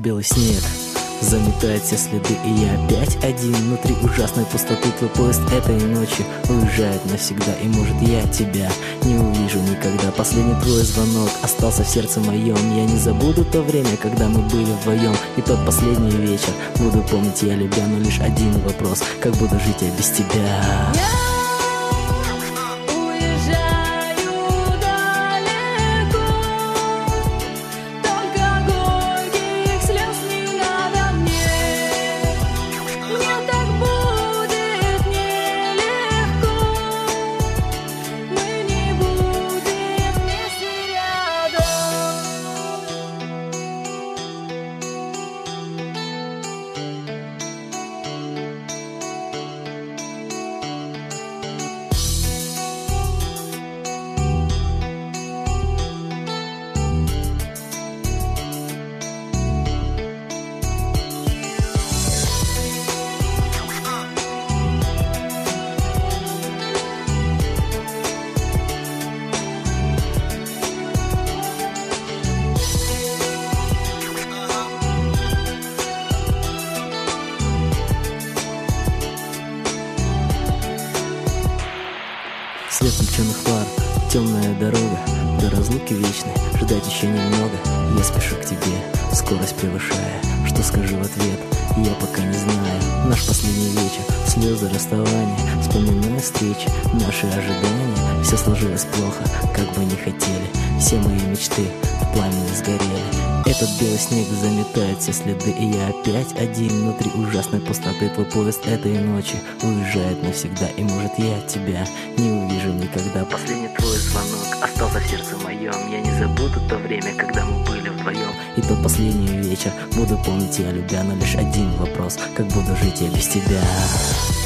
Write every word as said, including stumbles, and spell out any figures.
белый снег заметает все следы, и я опять один внутри ужасной пустоты. Твой поезд этой ночью уезжает навсегда, и может я тебя не увижу никогда. Последний твой звонок остался в сердце моем. Я не забуду то время, когда мы были вдвоем, и тот последний вечер буду помнить я любя. Но лишь один вопрос: как буду жить я без тебя? Свет включенных фар, темная дорога до разлуки вечной. Ждать еще немного, я спешу к тебе, скорость превышая. Что скажу в ответ, я пока не знаю. Наш последний вечер, слезы расставания, вспоминая встречи, наши ожидания. Все сложилось плохо, как бы не хотели. Все мои мечты в пламени сгорели. Этот белый снег заметает все следы, и я опять один внутри ужасной пустоты. Твой поезд этой ночи уезжает навсегда, и может я тебя не увижу никогда. Последний твой звонок остался в сердце моем. Я не забуду то время, когда мы были вдвоем, и тот последний вечер буду помнить я любя. Но лишь один вопрос: как буду жить я без тебя?